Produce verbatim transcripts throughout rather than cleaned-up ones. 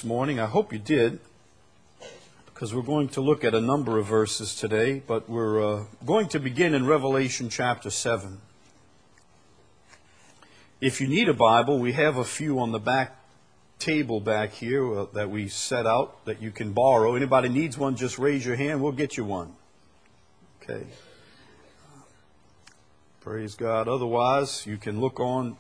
this morning. I hope you did, because we're going to look at a number of verses today, but we're uh, going to begin in Revelation chapter seven. If you need a Bible, we have a few on the back table back here uh, that we set out that you can borrow. Anybody needs one, just raise your hand. We'll get you one. Okay. Praise God. Otherwise, you can look on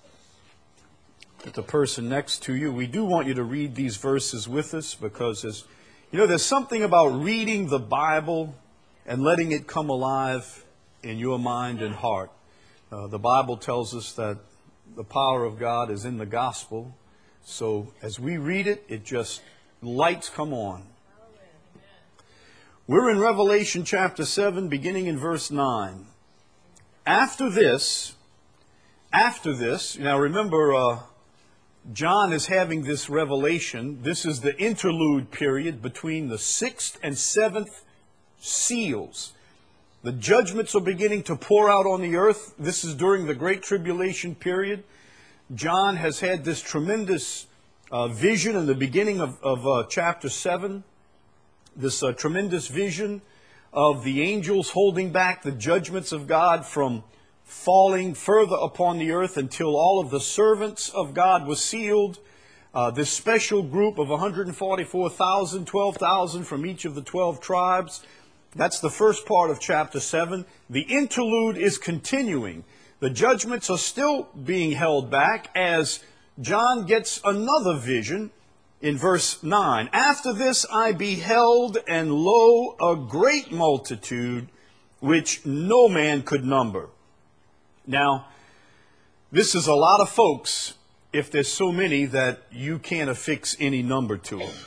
at the person next to you. We do want you to read these verses with us because, there's, you know, there's something about reading the Bible and letting it come alive in your mind and heart. Uh, the Bible tells us that the power of God is in the gospel. So as we read it, it just, lights come on. We're in Revelation chapter seven, beginning in verse nine. After this, after this, now remember, uh, John is having this revelation. This is the interlude period between the sixth and seventh seals. The judgments are beginning to pour out on the earth. This is during the Great Tribulation period. John has had this tremendous uh, vision in the beginning of, of uh, chapter seven. This uh, tremendous vision of the angels holding back the judgments of God from falling further upon the earth until all of the servants of God was sealed. Uh, this special group of one hundred forty-four thousand, twelve thousand from each of the twelve tribes. That's the first part of chapter seven. The interlude is continuing. The judgments are still being held back as John gets another vision in verse nine. After this I beheld, and lo, a great multitude, which no man could number. Now, this is a lot of folks if there's so many that you can't affix any number to them.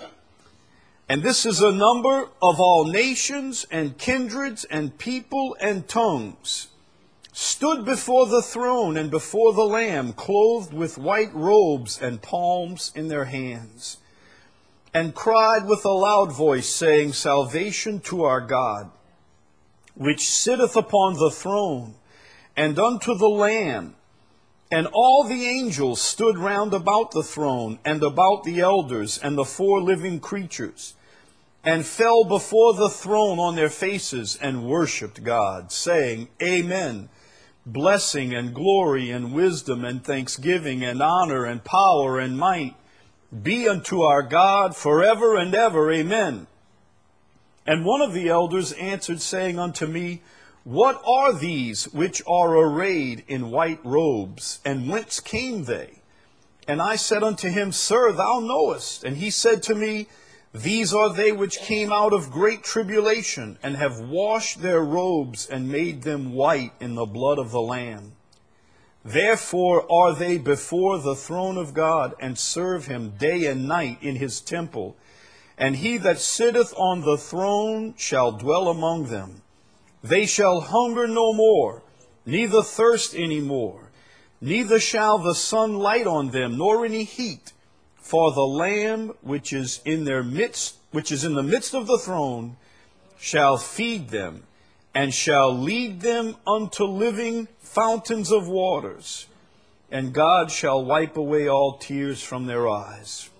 And this is a number of all nations and kindreds and people and tongues, stood before the throne and before the Lamb, clothed with white robes and palms in their hands, and cried with a loud voice, saying, Salvation to our God, which sitteth upon the throne, and unto the Lamb. And all the angels stood round about the throne, and about the elders, and the four living creatures, and fell before the throne on their faces, and worshipped God, saying, Amen. Blessing and glory and wisdom and thanksgiving and honor and power and might be unto our God forever and ever. Amen. And one of the elders answered, saying unto me, What are these which are arrayed in white robes, and whence came they? And I said unto him, Sir, thou knowest. And he said to me, These are they which came out of great tribulation, and have washed their robes, and made them white in the blood of the Lamb. Therefore are they before the throne of God, and serve him day and night in his temple. And he that sitteth on the throne shall dwell among them. They shall hunger no more, neither thirst any more. Neither shall the sun light on them, nor any heat. For the Lamb which is in their midst, which is in the midst of the throne, shall feed them, and shall lead them unto living fountains of waters. And God shall wipe away all tears from their eyes.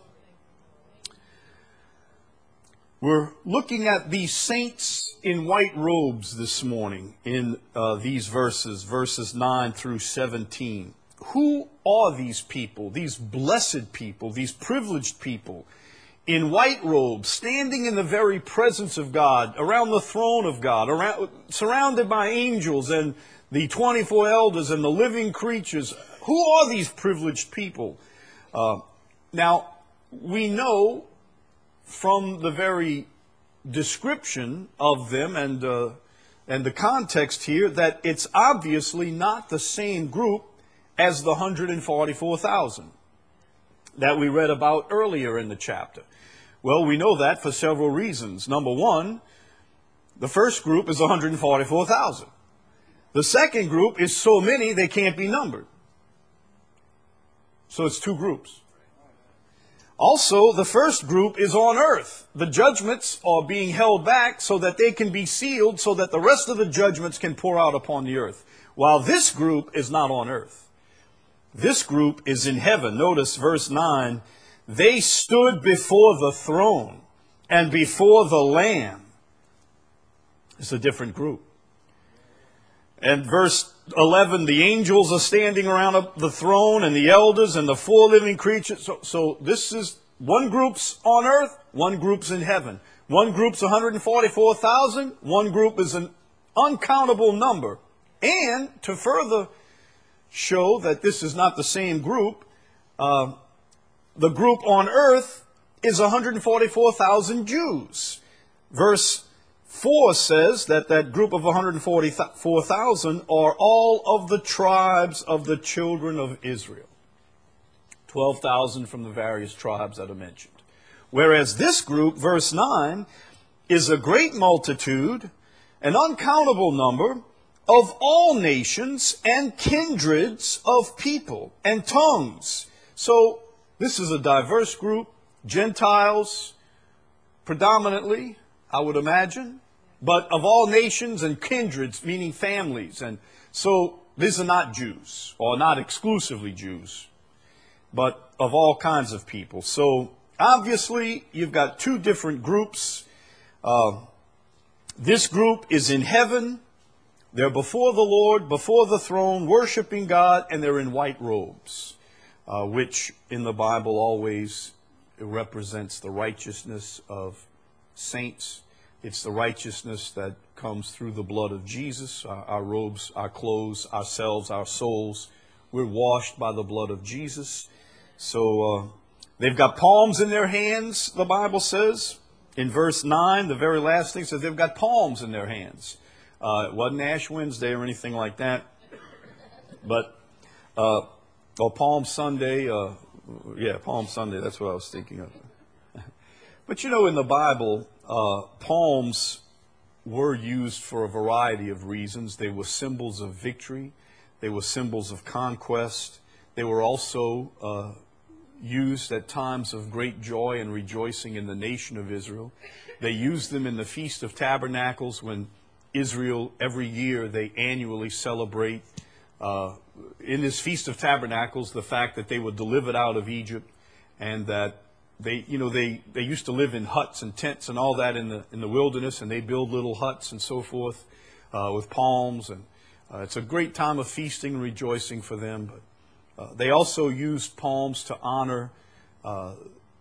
We're looking at these saints in white robes this morning in uh, these verses, verses nine through seventeen. Who are these people, these blessed people, these privileged people in white robes, standing in the very presence of God, around the throne of God, around, surrounded by angels and the twenty-four elders and the living creatures? Who are these privileged people? Uh, now, we know from the very description of them and, uh, and the context here that it's obviously not the same group as the one hundred forty-four thousand that we read about earlier in the chapter. Well, we know that for several reasons. Number one, the first group is one hundred forty-four thousand. The second group is so many they can't be numbered. So it's two groups. Also, the first group is on earth. The judgments are being held back so that they can be sealed, so that the rest of the judgments can pour out upon the earth. While this group is not on earth. This group is in heaven. Notice verse nine. they stood before the throne and before the Lamb. It's a different group. And verse eleven, the angels are standing around the throne and the elders and the four living creatures. So, so this is one group's on earth, one group's in heaven. One group's one hundred forty-four thousand, one group is an uncountable number. And to further show that this is not the same group, uh, the group on earth is one hundred forty-four thousand Jews. Verse four says that that group of one hundred forty-four thousand are all of the tribes of the children of Israel. twelve thousand from the various tribes that are mentioned. Whereas this group, verse nine, is a great multitude, an uncountable number, of all nations and kindreds of people and tongues. So this is a diverse group, Gentiles predominantly, I would imagine, but of all nations and kindreds, meaning families. And so these are not Jews, or not exclusively Jews, but of all kinds of people. So obviously, you've got two different groups. Uh, this group is in heaven. They're before the Lord, before the throne, worshiping God, and they're in white robes, uh, which in the Bible always represents the righteousness of saints. It's the righteousness that comes through the blood of Jesus. Our, our robes, our clothes, ourselves, our souls, we're washed by the blood of Jesus. So uh, they've got palms in their hands, the Bible says. In verse nine, the very last thing says they've got palms in their hands. Uh, it wasn't Ash Wednesday or anything like that. But, uh, or Palm Sunday. Uh, yeah, Palm Sunday, that's what I was thinking of. But you know, in the Bible, uh, palms were used for a variety of reasons. They were symbols of victory. They were symbols of conquest. They were also uh, used at times of great joy and rejoicing in the nation of Israel. They used them in the Feast of Tabernacles when Israel, every year, they annually celebrate uh, in this Feast of Tabernacles the fact that they were delivered out of Egypt, and that they, you know, they, they used to live in huts and tents and all that in the in the wilderness, and they build little huts and so forth uh, with palms, and uh, it's a great time of feasting and rejoicing for them. But uh, they also used palms to honor uh,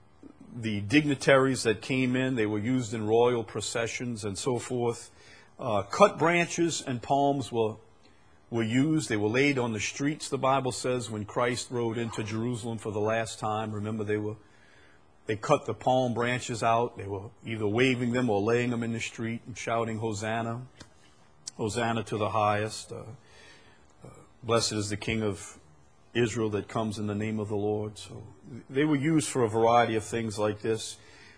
the dignitaries that came in. They were used in royal processions and so forth. Uh, cut branches and palms were were used. They were laid on the streets, the Bible says, when Christ rode into Jerusalem for the last time. Remember, they were they cut the palm branches out. They were either waving them or laying them in the street and shouting, Hosanna, Hosanna to the highest. Uh, uh, blessed is the King of Israel that comes in the name of the Lord. So they were used for a variety of things like this.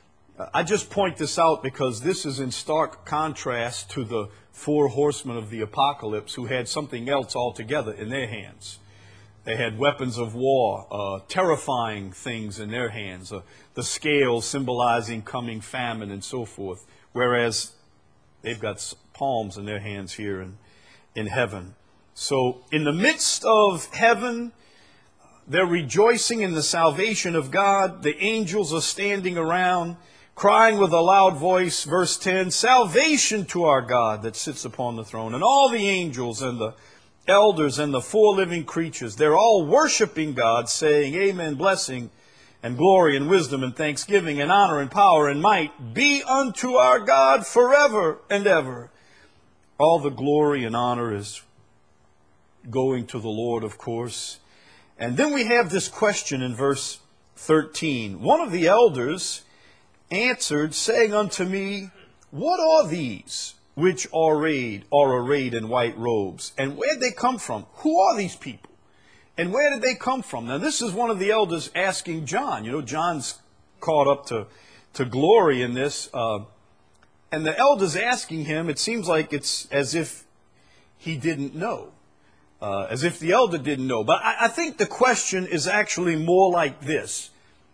I just point this out because this is in stark contrast to the four horsemen of the apocalypse who had something else altogether in their hands. They had weapons of war, uh, terrifying things in their hands, uh, the scales symbolizing coming famine and so forth, whereas they've got palms in their hands here in, in heaven. So in the midst of heaven, they're rejoicing in the salvation of God. The angels are standing around, crying with a loud voice, verse ten, salvation to our God that sits upon the throne. And all the angels and the elders and the four living creatures, they're all worshiping God, saying, amen, blessing and glory and wisdom and thanksgiving and honor and power and might be unto our God forever and ever. All the glory and honor is going to the Lord, of course. And then we have this question in verse thirteen. One of the elders answered, saying unto me, what are these which are arrayed, are arrayed in white robes? And where did they come from? Who are these people? And where did they come from? Now, this is one of the elders asking John. You know, John's caught up to, to glory in this. Uh, and the elder's asking him, it seems like it's as if he didn't know. Uh, as if the elder didn't know. But I, I think the question is actually more like this.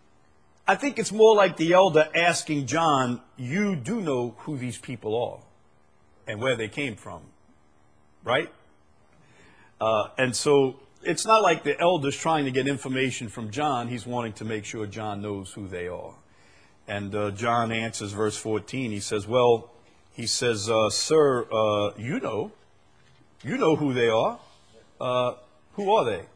I think it's more like the elder asking John, you do know who these people are and where they came from, right? Uh, and so it's not like the elder's trying to get information from John. He's wanting to make sure John knows who they are. And uh, John answers verse fourteen. He says, well, he says, uh, sir, uh, you know. You know who they are. Uh, who are they?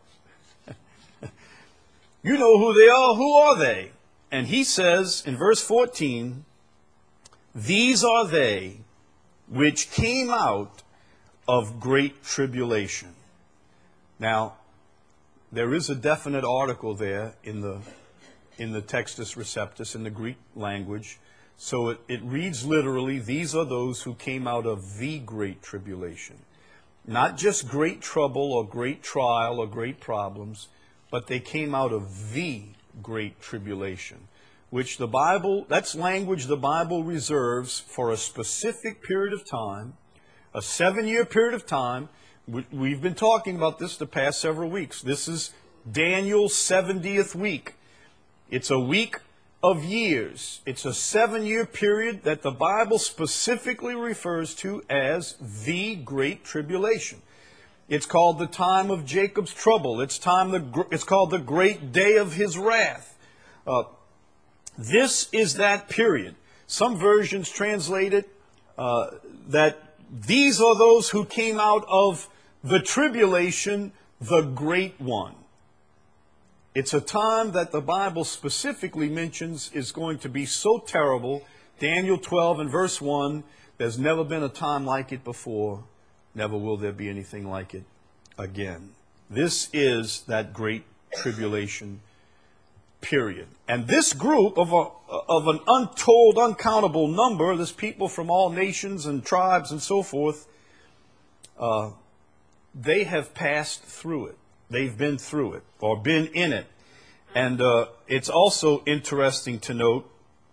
You know who they are. Who are they? And he says in verse fourteen, these are they which came out of great tribulation. Now, there is a definite article there in the in the Textus Receptus, in the Greek language. So it, it reads literally, these are those who came out of the great tribulation. Not just great trouble or great trial or great problems, but they came out of the great tribulation, which the Bible, that's language the Bible reserves for a specific period of time, a seven-year period of time. We've been talking about this the past several weeks. This is Daniel's seventieth week. It's a week of years. It's a seven-year period that the Bible specifically refers to as the Great Tribulation. It's called the time of Jacob's trouble. It's time the, it's called the great day of his wrath. Uh, this is that period. Some versions translate it uh, that these are those who came out of the tribulation, the great one. It's a time that the Bible specifically mentions is going to be so terrible. Daniel twelve and verse one, there's never been a time like it before. Never will there be anything like it again. This is that great tribulation period. And this group of, a, of an untold, uncountable number, this people from all nations and tribes and so forth, uh, they have passed through it. They've been through it or been in it. And uh, it's also interesting to note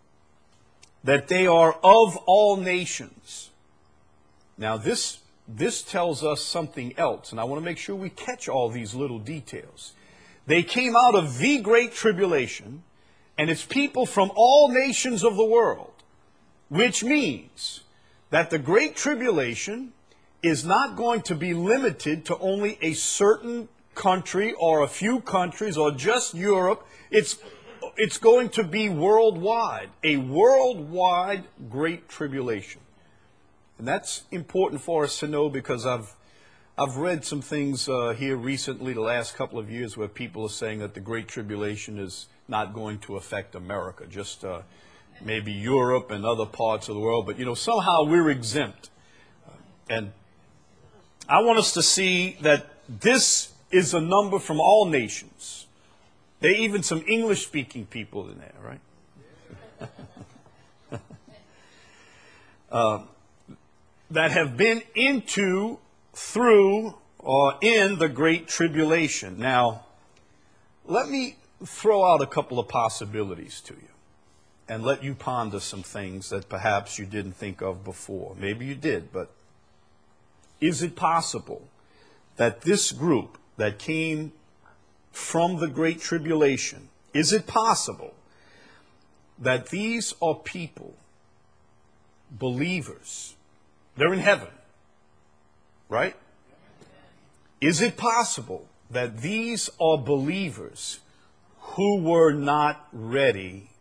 that they are of all nations. Now this, this tells us something else, and I want to make sure we catch all these little details. They came out of the great tribulation, and it's people from all nations of the world, which means that the great tribulation is not going to be limited to only a certain country or a few countries or just Europe. It's, it's going to be worldwide, a worldwide great tribulation. And that's important for us to know because I've, I've read some things uh, here recently, the last couple of years, where people are saying that the great tribulation is not going to affect America, just uh, maybe Europe and other parts of the world. But, you know, somehow we're exempt. And I want us to see that this is a number from all nations. There are even some English-speaking people in there, right? uh, that have been into, through, or in the Great Tribulation. Now, let me throw out a couple of possibilities to you and let you ponder some things that perhaps you didn't think of before. Maybe you did, but is it possible that this group that came from the Great Tribulation, is it possible that these are people, believers, they're in heaven, right? Is it possible that these are believers who were not ready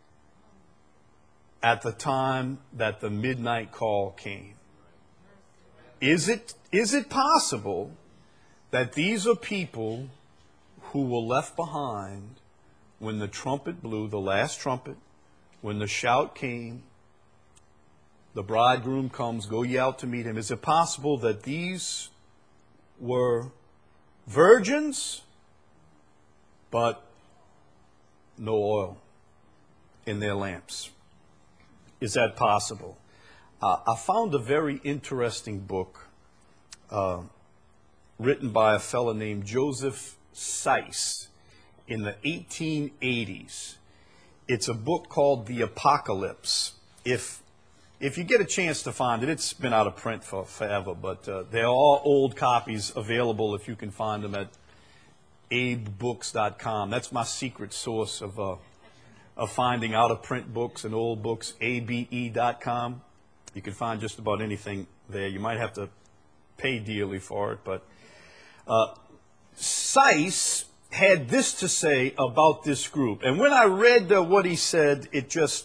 at the time that the midnight call came? Is it, is it possible that these are people who were left behind when the trumpet blew, the last trumpet, when the shout came, the bridegroom comes, go ye out to meet him? Is it possible that these were virgins, but no oil in their lamps? Is that possible? Uh, I found a very interesting book uh, written by a fellow named Joseph Seiss in the eighteen eighties. It's a book called The Apocalypse. If if you get a chance to find it, it's been out of print for forever, but uh, there are old copies available if you can find them at abe books dot com. That's my secret source of uh, of finding out of print books and old books, A B E dot com. You can find just about anything there. You might have to pay dearly for it, but uh, Seiss had this to say about this group. And when I read uh, what he said, it just,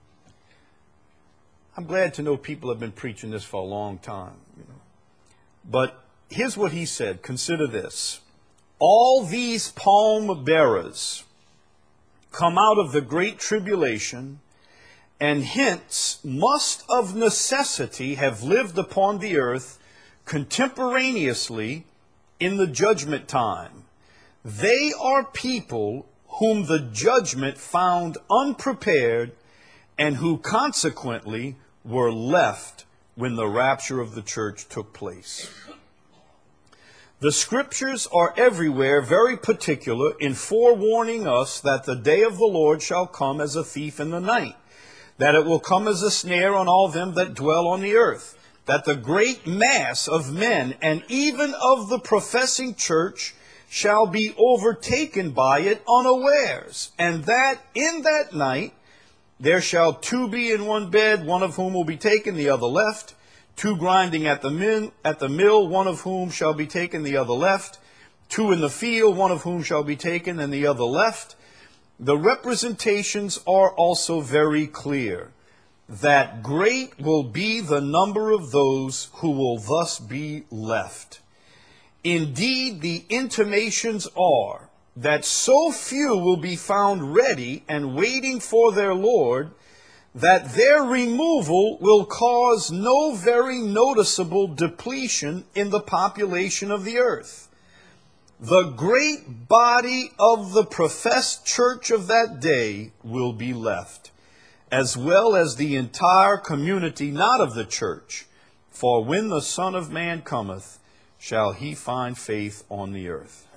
I'm glad to know people have been preaching this for a long time. You know. But here's what he said. Consider this. All these palm bearers come out of the great tribulation, and hence must of necessity have lived upon the earth contemporaneously in the judgment time. They are people whom the judgment found unprepared, and who consequently were left when the rapture of the church took place. The scriptures are everywhere very particular in forewarning us that the day of the Lord shall come as a thief in the night, that it will come as a snare on all them that dwell on the earth, that the great mass of men and even of the professing church shall be overtaken by it unawares, and that in that night there shall two be in one bed, one of whom will be taken, the other left, two grinding at the mill, at the mill, one of whom shall be taken, the other left, two in the field, one of whom shall be taken, and the other left. The representations are also very clear, that great will be the number of those who will thus be left. Indeed, the intimations are that so few will be found ready and waiting for their Lord, that their removal will cause no very noticeable depletion in the population of the earth. The great body of the professed church of that day will be left, as well as the entire community not of the church. For when the Son of Man cometh, shall he find faith on the earth.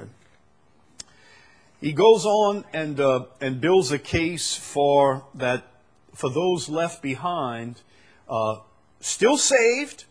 He goes on and uh, and builds a case for that for those left behind, uh, still saved,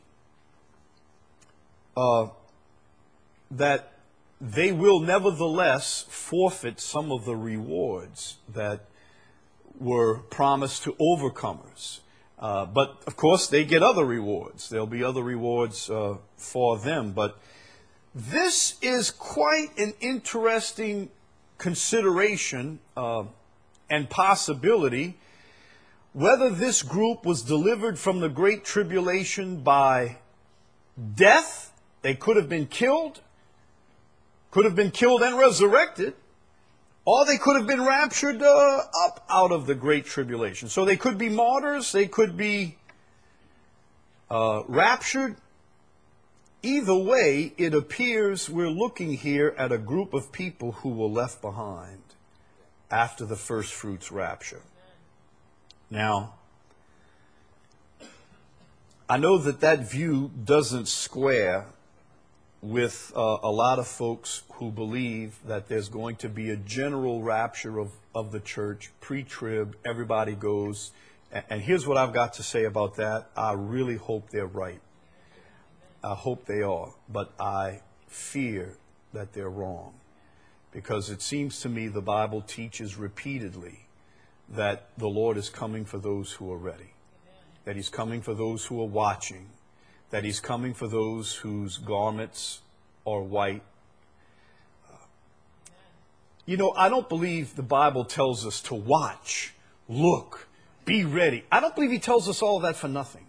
uh, that they will nevertheless forfeit some of the rewards that were promised to overcomers. Uh, but, of course, they get other rewards. There'll be other rewards uh, for them. But this is quite an interesting consideration uh, and possibility, whether this group was delivered from the Great Tribulation by death. They could have been killed, could have been killed and resurrected, or they could have been raptured uh, up out of the Great Tribulation. So they could be martyrs, they could be uh, raptured. Either way, it appears we're looking here at a group of people who were left behind after the first fruits rapture. Now, I know that that view doesn't square with uh, a lot of folks who believe that there's going to be a general rapture of, of the church, pre-trib, everybody goes. And here's what I've got to say about that. I really hope they're right. I hope they are, but I fear that they're wrong, because it seems to me the Bible teaches repeatedly that the Lord is coming for those who are ready, that he's coming for those who are watching, that he's coming for those whose garments are white. You know, I don't believe the Bible tells us to watch, look, be ready. I don't believe he tells us all of that for nothing.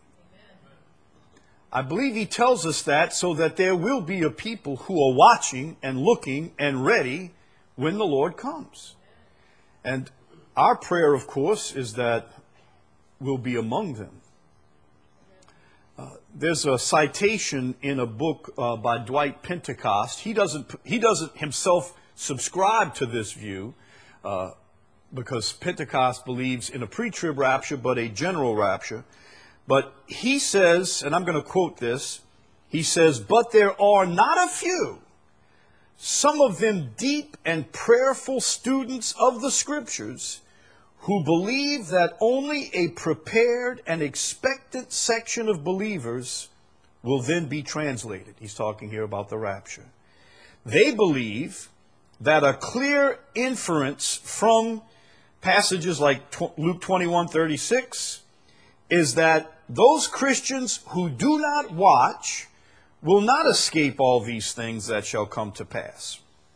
I believe he tells us that so that there will be a people who are watching and looking and ready when the Lord comes. And our prayer, of course, is that we'll be among them. Uh, there's a citation in a book uh, by Dwight Pentecost. He doesn't, he doesn't himself subscribe to this view uh, because Pentecost believes in a pre-trib rapture, but a general rapture. But he says, and I'm going to quote this, he says, "But there are not a few, some of them deep and prayerful students of the Scriptures, who believe that only a prepared and expectant section of believers will then be translated." He's talking here about the rapture. They believe that a clear inference from passages like Luke twenty-one thirty-six is that those Christians who do not watch will not escape all these things that shall come to pass.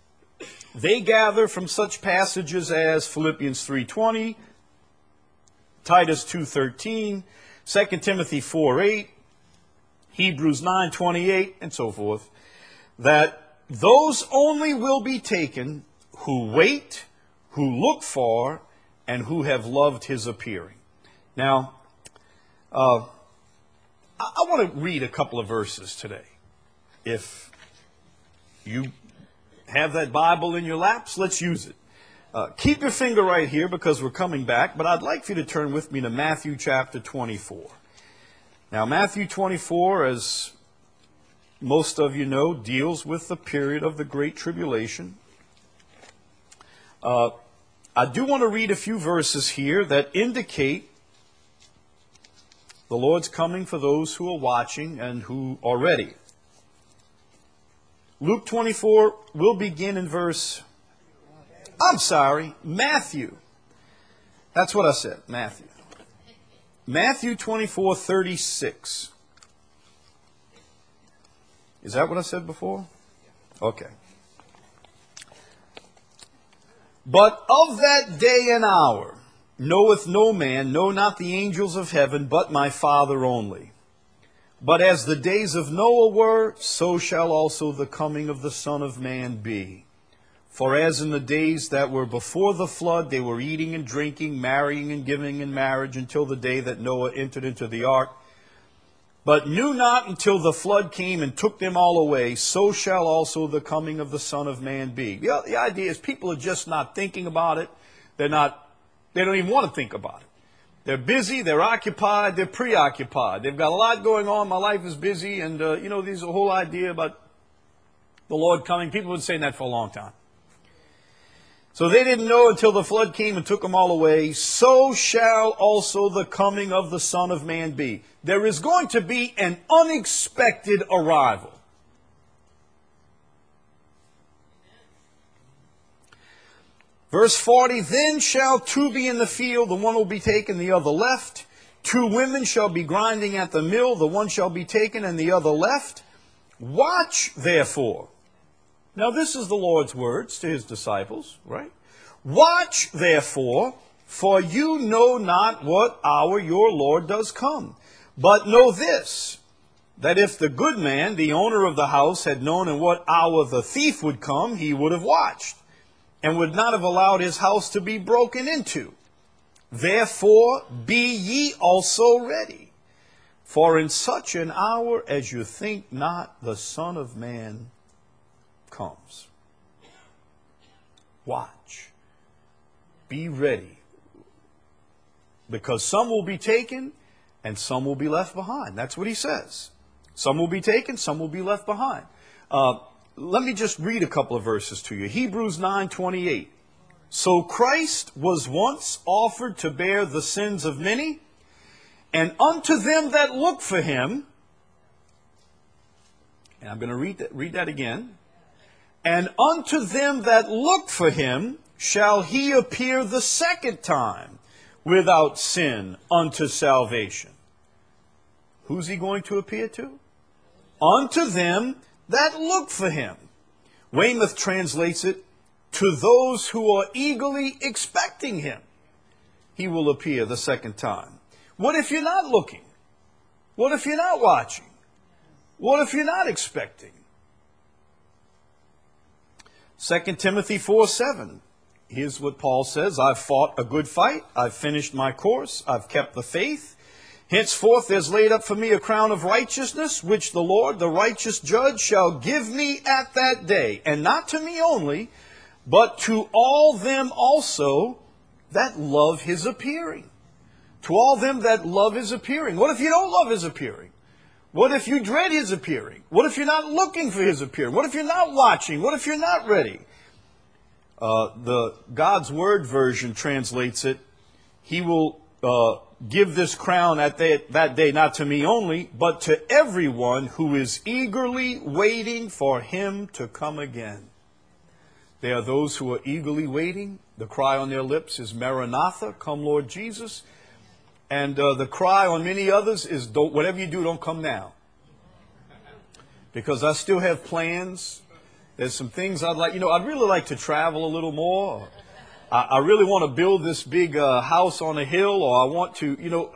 They gather from such passages as Philippians three twenty, Titus two thirteen, Second Timothy four eight, Hebrews nine twenty-eight, and so forth, that those only will be taken who wait, who look for, and who have loved his appearing. Now, uh, I, I want to read a couple of verses today. If you have that Bible in your laps, let's use it. Uh, keep your finger right here because we're coming back, but I'd like for you to turn with me to Matthew chapter twenty-four. Now, Matthew twenty-four, as most of you know, deals with the period of the Great Tribulation. Uh, I do want to read a few verses here that indicate the Lord's coming for those who are watching and who are ready. Luke twenty-four will begin in verse, I'm sorry, Matthew. That's what I said, Matthew. Matthew twenty-four thirty-six. Is that what I said before? Okay. But of that day and hour knoweth no man, no, not the angels of heaven, but my Father only. But as the days of Noah were, so shall also the coming of the Son of Man be. For as in the days that were before the flood, they were eating and drinking, marrying and giving in marriage, until the day that Noah entered into the ark, but knew not until the flood came and took them all away, so shall also the coming of the Son of Man be. The, the idea is people are just not thinking about it. They're not, they don't even want to think about it. They're busy, they're occupied, they're preoccupied. They've got a lot going on, my life is busy, and uh, you know, there's a whole idea about the Lord coming. People have been saying that for a long time. So they didn't know until the flood came and took them all away. So shall also the coming of the Son of Man be. There is going to be an unexpected arrival. Verse forty, then shall two be in the field, the one will be taken, the other left. Two women shall be grinding at the mill, the one shall be taken and the other left. Watch therefore. Now this is the Lord's words to his disciples, right? Watch therefore, for you know not what hour your Lord does come. But know this, that if the good man, the owner of the house, had known in what hour the thief would come, he would have watched, and would not have allowed his house to be broken into. Therefore be ye also ready, for in such an hour as you think not, the Son of Man comes. Watch. Be ready. Because some will be taken and some will be left behind. That's what he says. Some will be taken, some will be left behind. Uh, let me just read a couple of verses to you. Hebrews nine twenty-eight. So Christ was once offered to bear the sins of many, and unto them that look for him, and I'm going to read that, read that again, and unto them that look for him shall he appear the second time without sin unto salvation. Who's he going to appear to? Unto them that look for him. Weymouth translates it, to those who are eagerly expecting him. He will appear the second time. What if you're not looking? What if you're not watching? What if you're not expecting? Second Timothy four seven. Here's what Paul says. I've fought a good fight. I've finished my course. I've kept the faith. Henceforth there's laid up for me a crown of righteousness, which the Lord, the righteous judge, shall give me at that day. And not to me only, but to all them also that love his appearing. To all them that love his appearing. What if you don't love his appearing? What if you dread his appearing? What if you're not looking for his appearing? What if you're not watching? What if you're not ready? Uh, the God's Word version translates it, he will uh, give this crown at that, that day, not to me only, but to everyone who is eagerly waiting for him to come again. There are those who are eagerly waiting. The cry on their lips is Maranatha, come Lord Jesus. And uh, the cry on many others is, don't, whatever you do, don't come now. Because I still have plans There's some things I'd like, you know, I'd really like to travel a little more. I, I really want to build this big uh, house on a hill, or I want to, you know,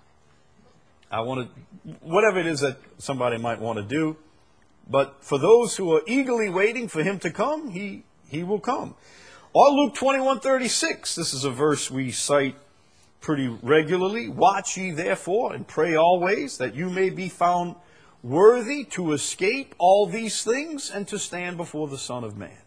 I want to, whatever it is that somebody might want to do. But for those who are eagerly waiting for him to come, he, he will come. Or Luke twenty-one thirty-six, this is a verse we cite pretty regularly. Watch ye therefore and pray always that you may be found worthy to escape all these things and to stand before the Son of Man.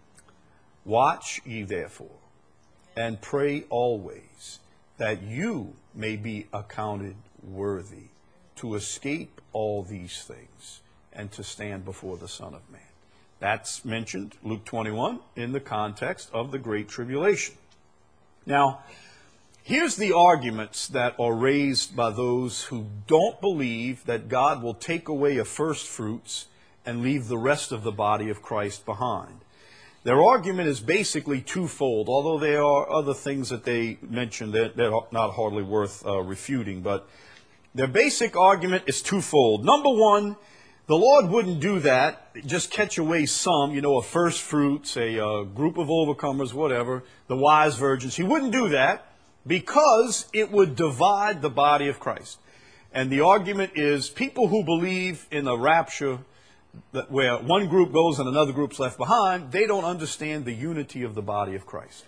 Watch ye therefore and pray always that you may be accounted worthy to escape all these things and to stand before the Son of Man. That's mentioned, Luke twenty-one, in the context of the Great Tribulation. Now, here's the arguments that are raised by those who don't believe that God will take away a first fruits and leave the rest of the body of Christ behind. Their argument is basically twofold, although there are other things that they mention that they're not hardly worth uh, refuting. But their basic argument is twofold. Number one, the Lord wouldn't do that, just catch away some, you know, a first fruits, a uh, group of overcomers, whatever, the wise virgins. He wouldn't do that because it would divide the body of Christ. And the argument is people who believe in a rapture that where one group goes and another group's left behind, they don't understand the unity of the body of Christ.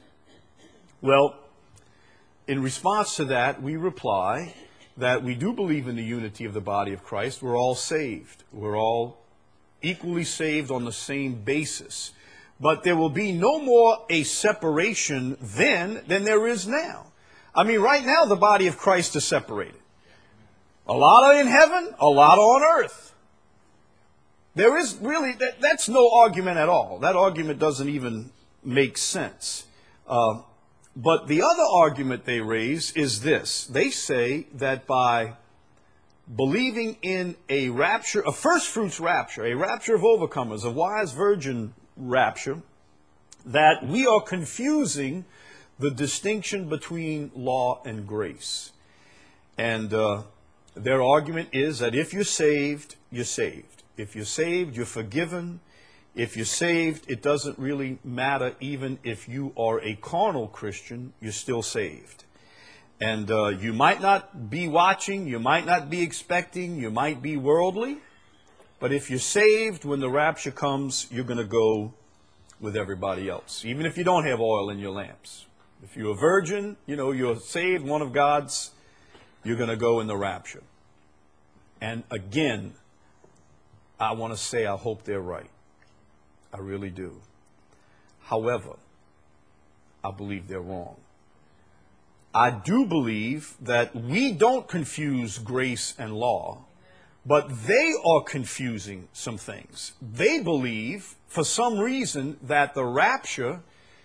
Well, in response to that, we reply that we do believe in the unity of the body of Christ. We're all saved. We're all equally saved on the same basis. But there will be no more a separation then than there is now. I mean, right now the body of Christ is separated. A lot are in heaven, a lot are on earth. There is really, that, that's no argument at all. That argument doesn't even make sense. Uh, But the other argument they raise is this. They say that by believing in a rapture, a first fruits rapture, a rapture of overcomers, a wise virgin rapture, that we are confusing the distinction between law and grace. And uh, their argument is that if you're saved, you're saved. If you're saved, you're forgiven. If you're saved, it doesn't really matter even if you are a carnal Christian, you're still saved. And uh, you might not be watching, you might not be expecting, you might be worldly, but if you're saved, when the rapture comes, you're going to go with everybody else, even if you don't have oil in your lamps. If you're a virgin, you know, you're saved, one of God's, you're going to go in the rapture. And again, I want to say I hope they're right. I really do. However, I believe they're wrong. I do believe that we don't confuse grace and law, but they are confusing some things. They believe, for some reason, that the rapture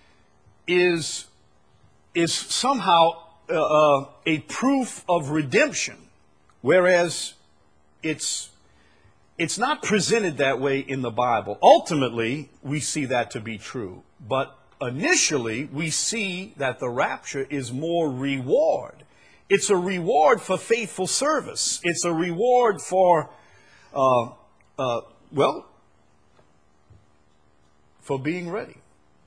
is, is somehow uh, uh, a proof of redemption, whereas it's It's not presented that way in the Bible. Ultimately, we see that to be true. But initially, we see that the rapture is more reward. It's a reward for faithful service. It's a reward for, uh, uh, well, for being ready.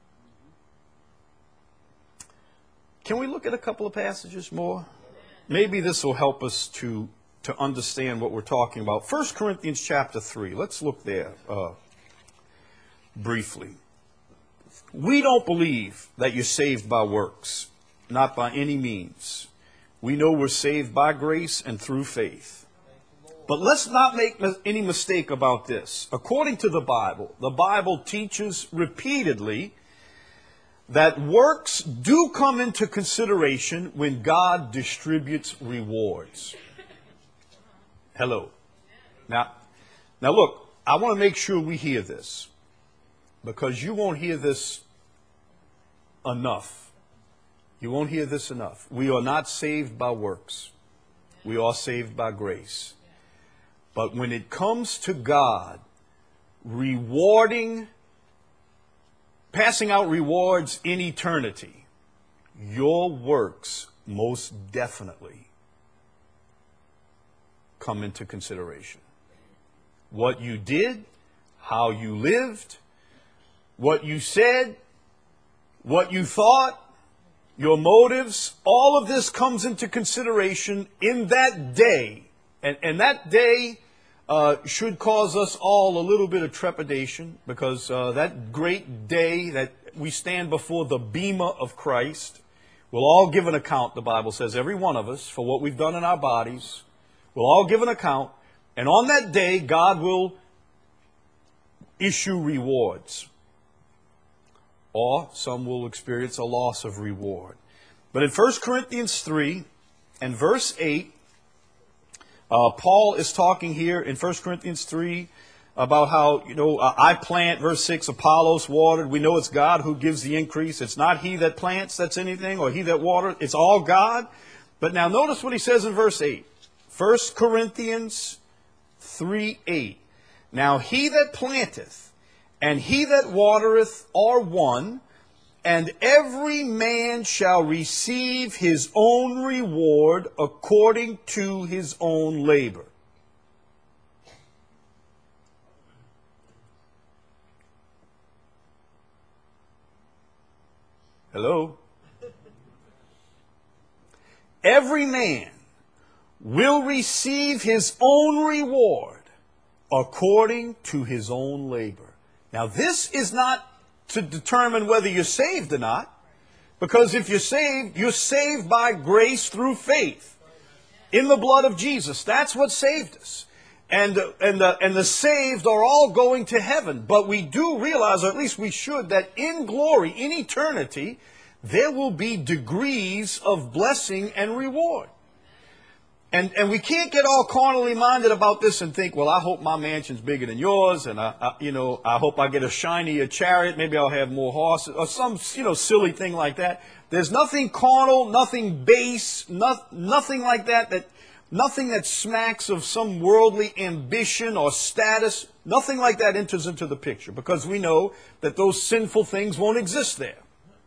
Can we look at a couple of passages more? Maybe this will help us to to understand what we're talking about. First Corinthians chapter three. Let's look there uh, briefly. We don't believe that you're saved by works, not by any means. We know we're saved by grace and through faith. But let's not make any mistake about this. According to the Bible, the Bible teaches repeatedly that works do come into consideration when God distributes rewards. Hello. Now, now look, I want to make sure we hear this, because you won't hear this enough. You won't hear this enough. We are not saved by works. We are saved by grace. But when it comes to God rewarding, passing out rewards in eternity, your works most definitely come into consideration. What you did, how you lived, what you said, what you thought, your motives, all of this comes into consideration in that day. And, and that day uh, should cause us all a little bit of trepidation, because uh, that great day that we stand before the bema of Christ, we'll all give an account, the Bible says, every one of us, for what we've done in our bodies. We'll all give an account. And on that day, God will issue rewards. Or some will experience a loss of reward. But in First Corinthians three and verse eight, uh, Paul is talking here in First Corinthians three about how, you know, uh, I plant, verse six, Apollos watered. We know it's God who gives the increase. It's not he that plants that's anything, or he that waters. It's all God. But now notice what he says in verse eight. First Corinthians three eight. Now he that planteth and he that watereth are one, and every man shall receive his own reward according to his own labor. Hello? Every man will receive his own reward according to his own labor. Now, this is not to determine whether you're saved or not, because if you're saved, you're saved by grace through faith in the blood of Jesus. That's what saved us. And, uh, and, the, and the saved are all going to heaven. But we do realize, or at least we should, that in glory, in eternity, there will be degrees of blessing and reward. And and we can't get all carnally minded about this and think, well, I hope my mansion's bigger than yours, and I, I you know, I hope I get a shinier chariot. Maybe I'll have more horses, or some, you know, silly thing like that. There's nothing carnal, nothing base, not, nothing like that. That nothing that smacks of some worldly ambition or status. Nothing like that enters into the picture, because we know that those sinful things won't exist there.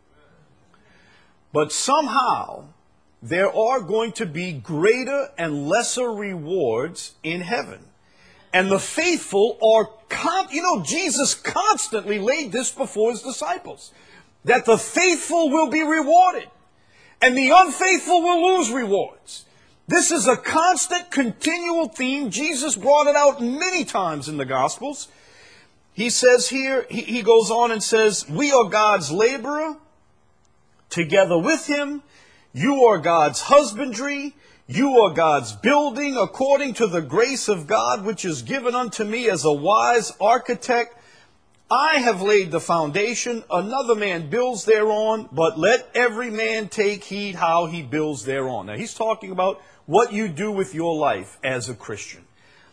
But somehow there are going to be greater and lesser rewards in heaven. And the faithful are, con- you know, Jesus constantly laid this before his disciples, that the faithful will be rewarded and the unfaithful will lose rewards. This is a constant, continual theme. Jesus brought it out many times in the Gospels. He says here, he, he goes on and says, we are God's laborer together with him. You are God's husbandry. You are God's building according to the grace of God, which is given unto me as a wise architect. I have laid the foundation. Another man builds thereon, but let every man take heed how he builds thereon. Now, he's talking about what you do with your life as a Christian.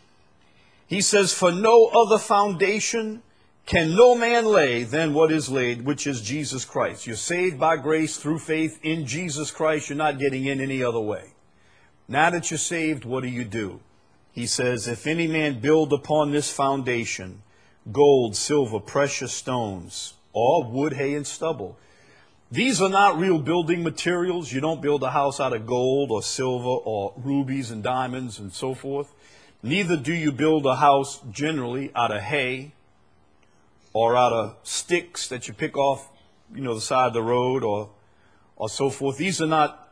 He says, for no other foundation can no man lay than what is laid, which is Jesus Christ. You're saved by grace through faith in Jesus Christ. You're not getting in any other way. Now that you're saved, what do you do? He says, if any man build upon this foundation, gold, silver, precious stones, or wood, hay, and stubble. These are not real building materials. You don't build a house out of gold or silver or rubies and diamonds and so forth. Neither do you build a house generally out of hay or out of sticks that you pick off, you know, the side of the road or, or so forth. These are not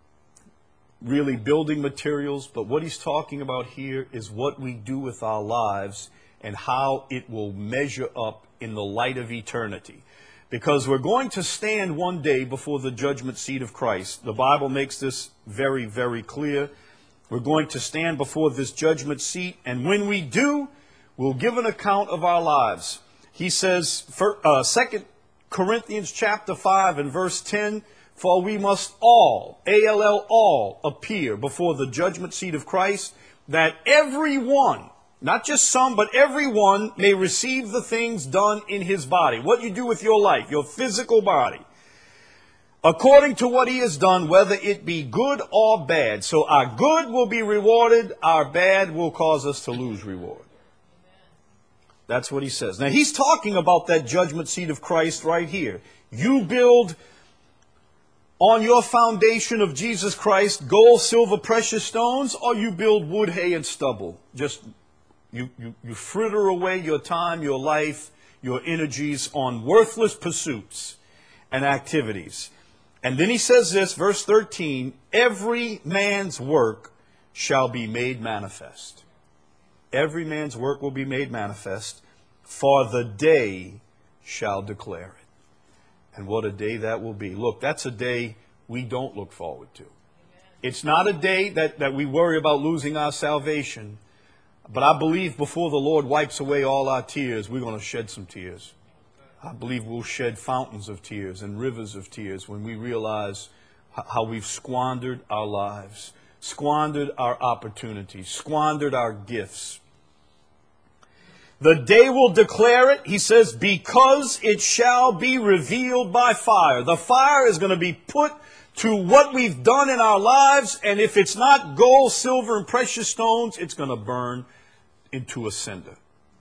really building materials, but what he's talking about here is what we do with our lives and how it will measure up in the light of eternity. Because we're going to stand one day before the judgment seat of Christ. The Bible makes this very, very clear. We're going to stand before this judgment seat, and when we do, we'll give an account of our lives. He says, for, uh, Second Corinthians chapter five and verse ten, for we must all, A L L, all, appear before the judgment seat of Christ, that everyone, not just some, but everyone may receive the things done in his body. What you do with your life, your physical body, according to what he has done, whether it be good or bad. So our good will be rewarded, our bad will cause us to lose reward. That's what he says. Now, he's talking about that judgment seat of Christ right here. You build on your foundation of Jesus Christ gold, silver, precious stones, or you build wood, hay, and stubble. Just you, you, you fritter away your time, your life, your energies on worthless pursuits and activities. And then he says this, verse thirteen, every man's work shall be made manifest. Every man's work will be made manifest, for the day shall declare it. And what a day that will be. Look, that's a day we don't look forward to. It's not a day that, that we worry about losing our salvation. But I believe before the Lord wipes away all our tears, we're going to shed some tears. I believe we'll shed fountains of tears and rivers of tears when we realize how we've squandered our lives, squandered our opportunities, squandered our gifts. The day will declare it, he says, because it shall be revealed by fire. The fire is going to be put to what we've done in our lives, and if it's not gold, silver, and precious stones, it's going to burn into a cinder.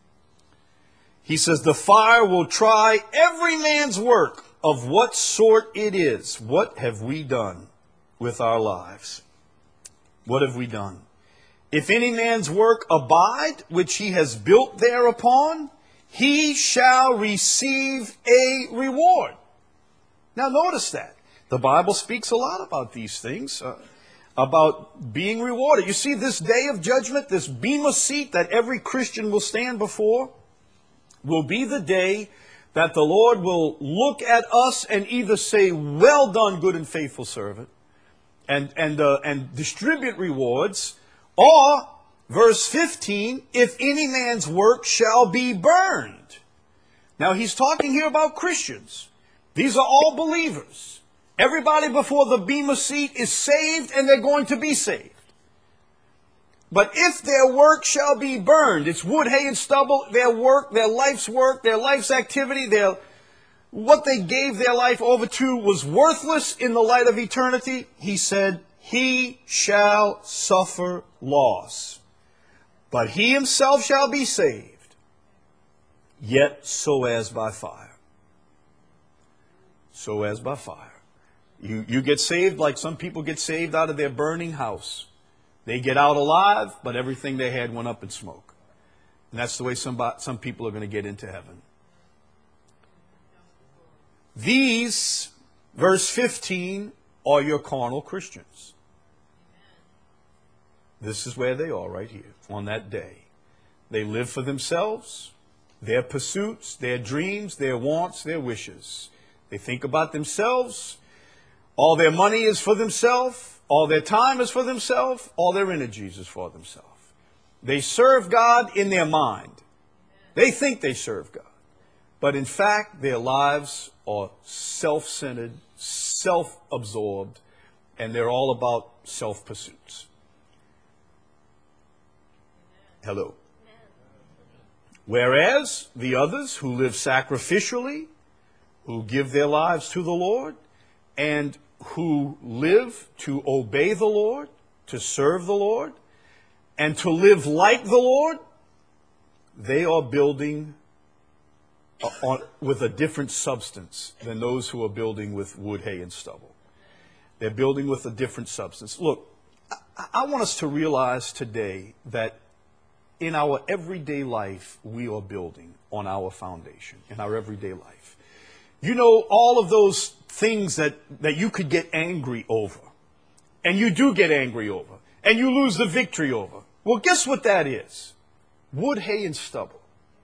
He says the fire will try every man's work of what sort it is. What have we done with our lives? What have we done? If any man's work abide, which he has built thereupon, he shall receive a reward. Now notice that. The Bible speaks a lot about these things, uh, about being rewarded. You see, this day of judgment, this bema seat that every Christian will stand before, will be the day that the Lord will look at us and either say, well done, good and faithful servant, and, and, uh, and distribute rewards, or, verse fifteen, if any man's work shall be burned. Now, he's talking here about Christians. These are all believers. Everybody before the bema seat is saved, and they're going to be saved. But if their work shall be burned, it's wood, hay, and stubble, their work, their life's work, their life's activity, their, what they gave their life over to was worthless in the light of eternity, he said, he shall suffer loss. But he himself shall be saved, yet so as by fire. So as by fire. You, you get saved like some people get saved out of their burning house. They get out alive, but everything they had went up in smoke. And that's the way some, some people are going to get into heaven. These, verse fifteen, are your carnal Christians. This is where they are right here, on that day. They live for themselves, their pursuits, their dreams, their wants, their wishes. They think about themselves. All their money is for themselves. All their time is for themselves. All their energies is for themselves. They serve God in their mind. They think they serve God. But in fact, their lives are self-centered, self-absorbed, and they're all about self-pursuits. Hello. Whereas the others who live sacrificially, who give their lives to the Lord, and who live to obey the Lord, to serve the Lord, and to live like the Lord, they are building on, with a different substance than those who are building with wood, hay, and stubble. They're building with a different substance. Look, I, I want us to realize today that in our everyday life, we are building on our foundation, in our everyday life. You know, all of those things that, that you could get angry over, and you do get angry over, and you lose the victory over. Well, guess what that is? Wood, hay, and stubble.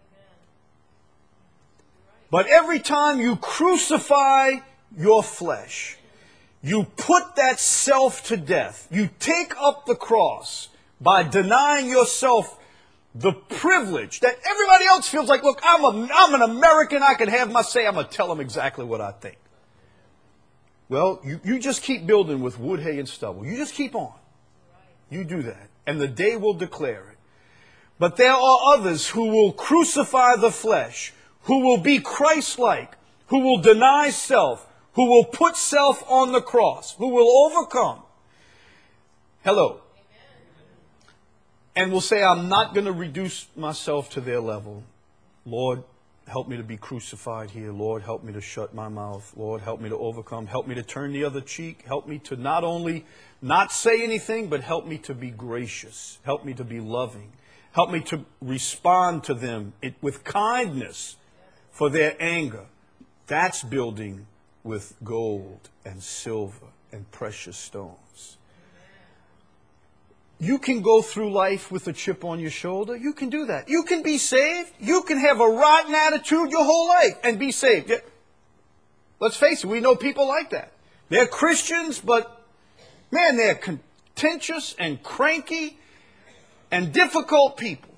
But every time you crucify your flesh, you put that self to death, you take up the cross by denying yourself the privilege that everybody else feels like, look, I'm, a, I'm an American, I can have my say, I'm going to tell them exactly what I think. Well, you, you just keep building with wood, hay, and stubble. You just keep on. You do that. And the day will declare it. But there are others who will crucify the flesh, who will be Christ-like, who will deny self, who will put self on the cross, who will overcome. Hello. And will say, I'm not going to reduce myself to their level. Lord, help me to be crucified here. Lord, help me to shut my mouth. Lord, help me to overcome. Help me to turn the other cheek. Help me to not only not say anything, but help me to be gracious. Help me to be loving. Help me to respond to them with kindness. for their anger. That's building with gold and silver and precious stones. You can go through life with a chip on your shoulder. You can do that. You can be saved. You can have a rotten attitude your whole life and be saved. Yeah. Let's face it, we know people like that. They're Christians, but man, they're contentious and cranky and difficult people.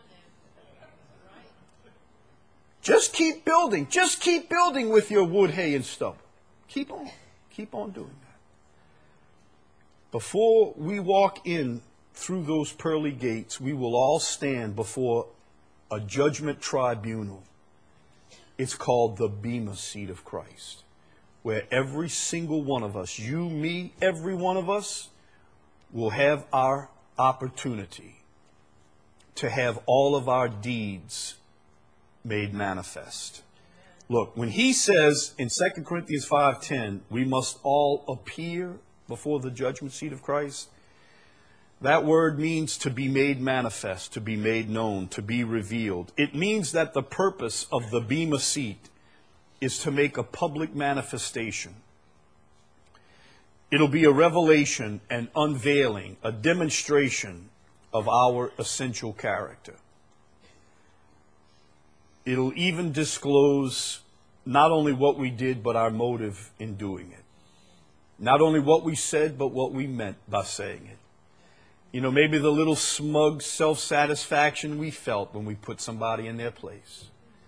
Just keep building. Just keep building with your wood, hay, and stubble. Keep on. Keep on doing that. Before we walk in through those pearly gates, we will all stand before a judgment tribunal. It's called the Bema seat of Christ, where every single one of us, you, me, every one of us, will have our opportunity to have all of our deeds made manifest. Look, when he says in Second Corinthians five ten, we must all appear before the judgment seat of Christ, that word means to be made manifest, to be made known, to be revealed. It means that the purpose of the Bema seat is to make a public manifestation. It'll be a revelation, an unveiling, a demonstration of our essential character. It'll even disclose not only what we did, but our motive in doing it. Not only what we said, but what we meant by saying it. You know, maybe the little smug self-satisfaction we felt when we put somebody in their place.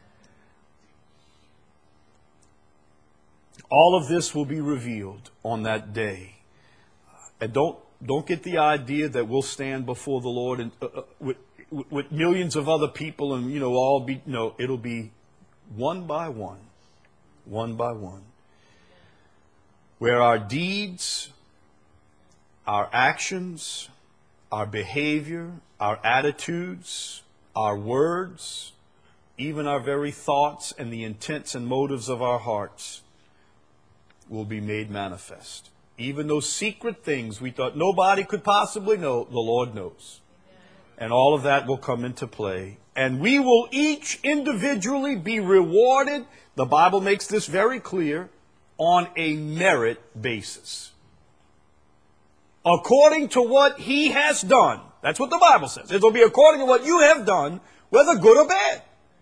All of this will be revealed on that day. And don't don't get the idea that we'll stand before the Lord and uh, uh, with, with millions of other people and, you know, all be, no, it'll be one by one, one by one. Where our deeds, our actions, our behavior, our attitudes, our words, even our very thoughts and the intents and motives of our hearts will be made manifest. Even those secret things we thought nobody could possibly know, the Lord knows. And all of that will come into play. And we will each individually be rewarded, the Bible makes this very clear, on a merit basis. According to what he has done. That's what the Bible says. It will be according to what you have done, whether good or bad.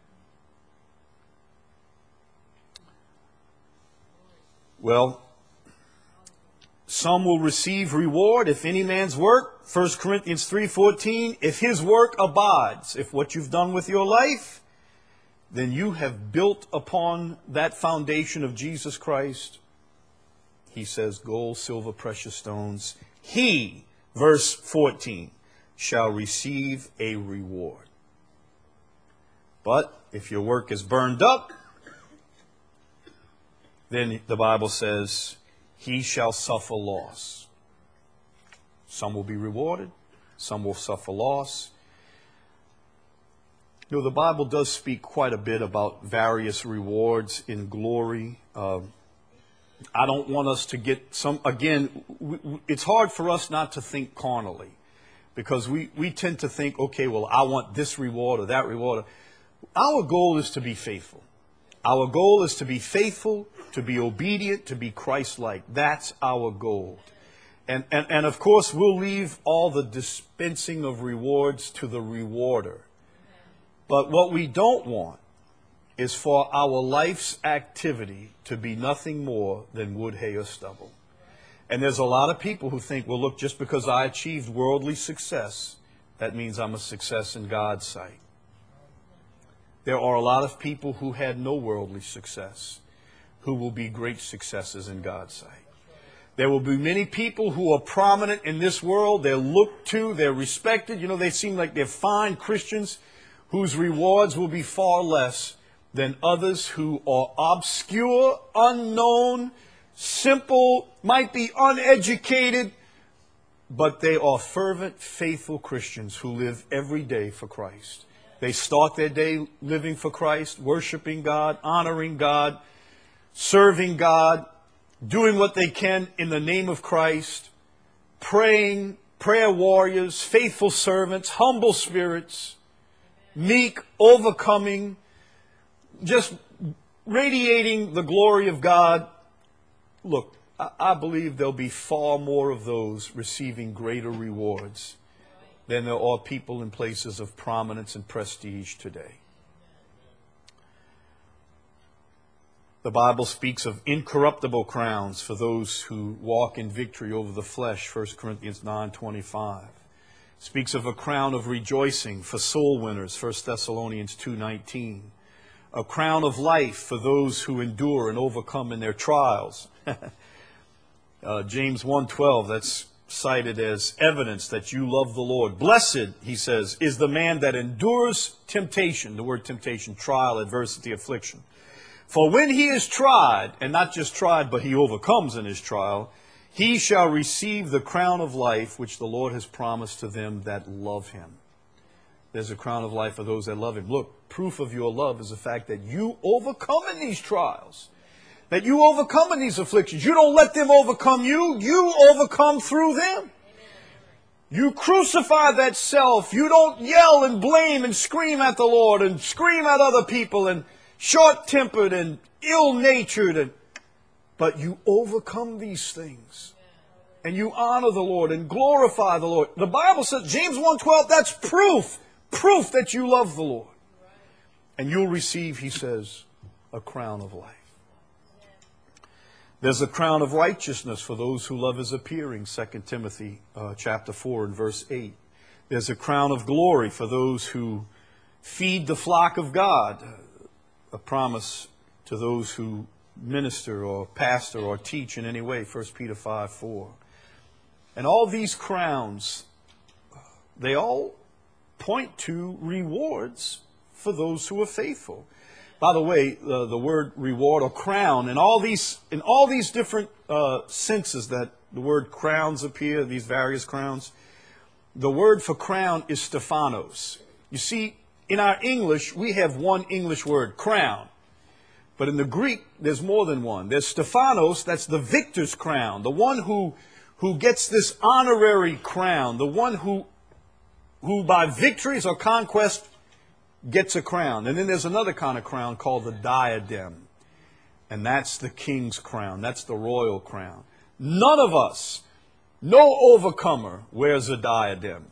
Well, some will receive reward if any man's work, First Corinthians three fourteen, if his work abides, if what you've done with your life, then you have built upon that foundation of Jesus Christ. He says, gold, silver, precious stones. He, verse fourteen, shall receive a reward. But if your work is burned up, then the Bible says, he shall suffer loss. Some will be rewarded, some will suffer loss. You know, the Bible does speak quite a bit about various rewards in glory. Uh, I don't want us to get some, again, we, we, it's hard for us not to think carnally. Because we, we tend to think, okay, well, I want this reward or that reward. Our goal is to be faithful. Our goal is to be faithful, to be obedient, to be Christ-like. That's our goal. And, and, and of course, we'll leave all the dispensing of rewards to the rewarder. But what we don't want is for our life's activity to be nothing more than wood, hay, or stubble. And there's a lot of people who think, well, look, just because I achieved worldly success, that means I'm a success in God's sight. There are a lot of people who had no worldly success who will be great successes in God's sight. There will be many people who are prominent in this world. They're looked to, they're respected. You know, they seem like they're fine Christians whose rewards will be far less than others who are obscure, unknown, simple, might be uneducated, but they are fervent, faithful Christians who live every day for Christ. They start their day living for Christ, worshiping God, honoring God, serving God, doing what they can in the name of Christ, praying, prayer warriors, faithful servants, humble spirits, meek, overcoming, just radiating the glory of God, look, I, I believe there'll be far more of those receiving greater rewards than there are people in places of prominence and prestige today. The Bible speaks of incorruptible crowns for those who walk in victory over the flesh, First Corinthians nine twenty-five. Speaks of a crown of rejoicing for soul winners, First Thessalonians two nineteen. A crown of life for those who endure and overcome in their trials. uh, James one twelve, that's cited as evidence that you love the Lord. Blessed, he says, is the man that endures temptation. The word temptation, trial, adversity, affliction. For when he is tried, and not just tried, but he overcomes in his trial, he shall receive the crown of life which the Lord has promised to them that love him. There's a crown of life for those that love him. Look, proof of your love is the fact that you overcome in these trials, that you overcome in these afflictions. You don't let them overcome you. You overcome through them. You crucify that self. You don't yell and blame and scream at the Lord and scream at other people and short-tempered and ill-natured, and, but you overcome these things. And you honor the Lord and glorify the Lord. The Bible says, James one twelve, that's proof, proof that you love the Lord. And you'll receive, he says, a crown of life. There's a crown of righteousness for those who love his appearing, Second Timothy uh, chapter four and verse eight. There's a crown of glory for those who feed the flock of God, a promise to those who minister or pastor or teach in any way, First Peter five four. And all these crowns, they all point to rewards for those who are faithful. By the way, uh, the word reward or crown, in all these, in all these different uh, senses that the word crowns appear, these various crowns, the word for crown is Stephanos. You see, in our English, we have one English word, crown. But in the Greek, there's more than one. There's Stephanos, that's the victor's crown, the one who, who gets this honorary crown, the one who, who by victories or conquest gets a crown. And then there's another kind of crown called the diadem. And that's the king's crown. That's the royal crown. None of us, no overcomer, wears a diadem.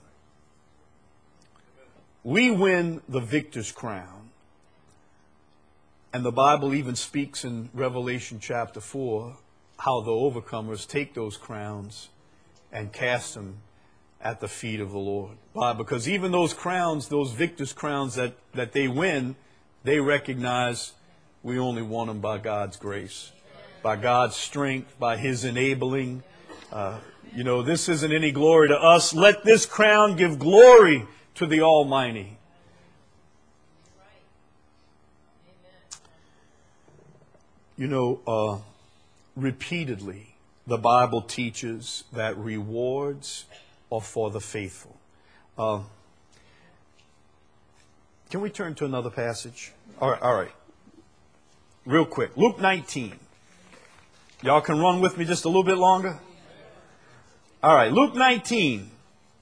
We win the victor's crown. And the Bible even speaks in Revelation chapter four how the overcomers take those crowns and cast them at the feet of the Lord. Why? Because even those crowns, those victor's crowns that, that they win, they recognize we only won them by God's grace, by God's strength, by his enabling. Uh, you know, this isn't any glory to us. Let this crown give glory to the Almighty. You know, uh, repeatedly, the Bible teaches that rewards are for the faithful. Uh, can we turn to another passage? All right, all right. Real quick. Luke nineteen. Y'all can run with me just a little bit longer? All right, Luke nineteen.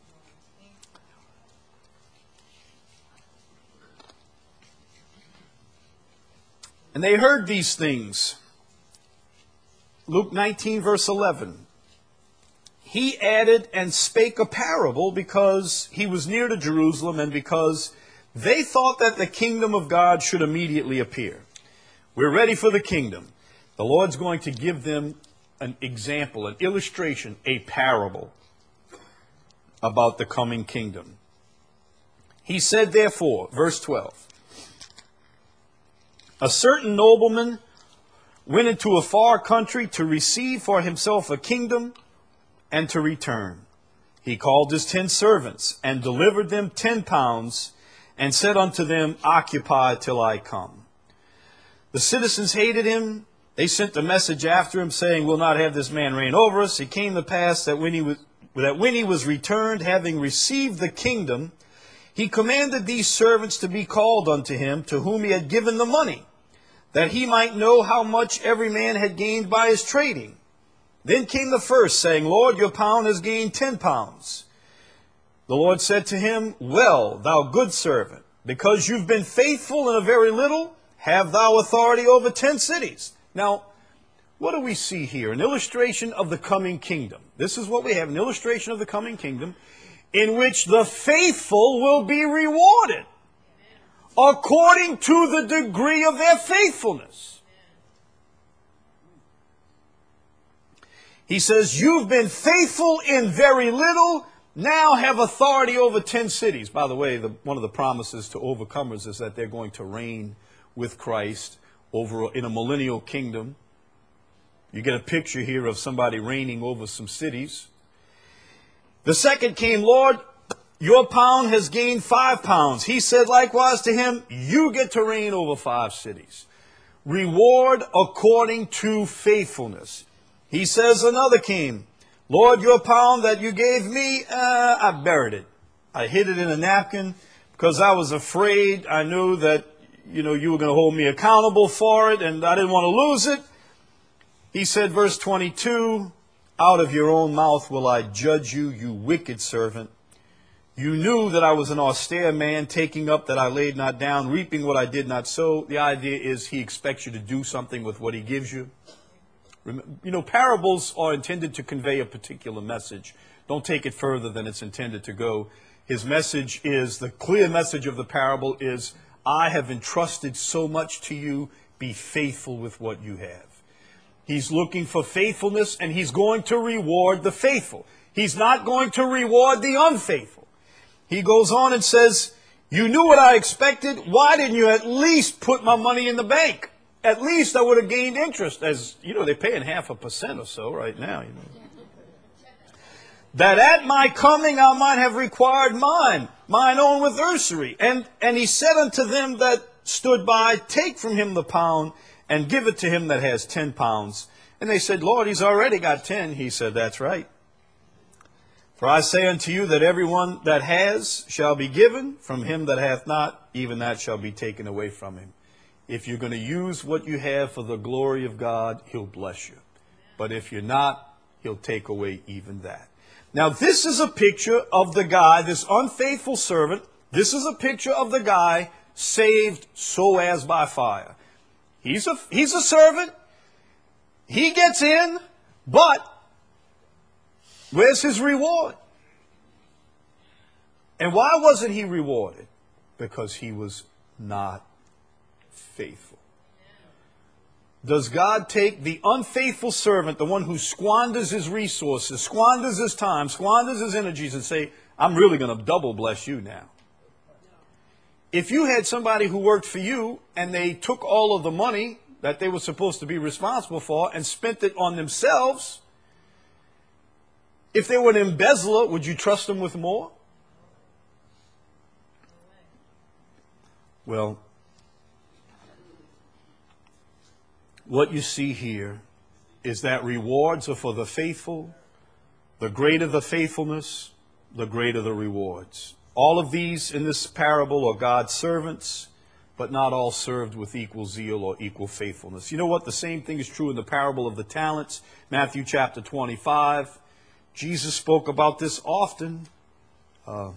And they heard these things. Luke nineteen, verse eleven. He added and spake a parable because he was near to Jerusalem and because they thought that the kingdom of God should immediately appear. We're ready for the kingdom. The Lord's going to give them an example, an illustration, a parable about the coming kingdom. He said, therefore, verse twelve, a certain nobleman went into a far country to receive for himself a kingdom and to return. He called his ten servants and delivered them ten pounds and said unto them, occupy till I come. The citizens hated him. They sent a message after him saying, we'll not have this man reign over us. It came to pass that when he was, that when he was returned, having received the kingdom, he commanded these servants to be called unto him, to whom he had given the money, that he might know how much every man had gained by his trading. Then came the first, saying, Lord, your pound has gained ten pounds. The Lord said to him, well, thou good servant, because you've been faithful in a very little, have thou authority over ten cities. Now, what do we see here? An illustration of the coming kingdom. This is what we have, an illustration of the coming kingdom in which the faithful will be rewarded according to the degree of their faithfulness. He says, you've been faithful in very little, now have authority over ten cities. By the way, the, one of the promises to overcomers is that they're going to reign with Christ over in a millennial kingdom. You get a picture here of somebody reigning over some cities. The second came, Lord, your pound has gained five pounds. He said likewise to him, you get to reign over five cities. Reward according to faithfulness. He says another came, Lord, your pound that you gave me, uh, I buried it. I hid it in a napkin because I was afraid. I knew that, you know, you were going to hold me accountable for it, and I didn't want to lose it. He said, verse twenty-two, out of your own mouth will I judge you, you wicked servant. You knew that I was an austere man, taking up that I laid not down, reaping what I did not sow. The idea is he expects you to do something with what he gives you. You know, parables are intended to convey a particular message. Don't take it further than it's intended to go. His message is, the clear message of the parable is, I have entrusted so much to you, be faithful with what you have. He's looking for faithfulness, and he's going to reward the faithful. He's not going to reward the unfaithful. He goes on and says, you knew what I expected. Why didn't you at least put my money in the bank? At least I would have gained interest. As you know, they're paying half a percent or so right now. You know. That at my coming I might have required mine, mine own with usury. And, and he said unto them that stood by, take from him the pound, and give it to him that has ten pounds. And they said, Lord, he's already got ten. He said, that's right. For I say unto you that everyone that has shall be given, from him that hath not, even that shall be taken away from him. If you're going to use what you have for the glory of God, he'll bless you. But if you're not, he'll take away even that. Now, this is a picture of the guy, this unfaithful servant. This is a picture of the guy saved so as by fire. He's a, he's a servant. He gets in, but where's his reward? And why wasn't he rewarded? Because he was not faithful. Does God take the unfaithful servant, the one who squanders his resources, squanders his time, squanders his energies, and say, I'm really going to double bless you now? If you had somebody who worked for you and they took all of the money that they were supposed to be responsible for and spent it on themselves, if they were an embezzler, would you trust them with more? Well, what you see here is that rewards are for the faithful. The greater the faithfulness, the greater the rewards. All of these in this parable are God's servants, but not all served with equal zeal or equal faithfulness. You know what? The same thing is true in the parable of the talents, Matthew chapter twenty-five. Jesus spoke about this often. Uh,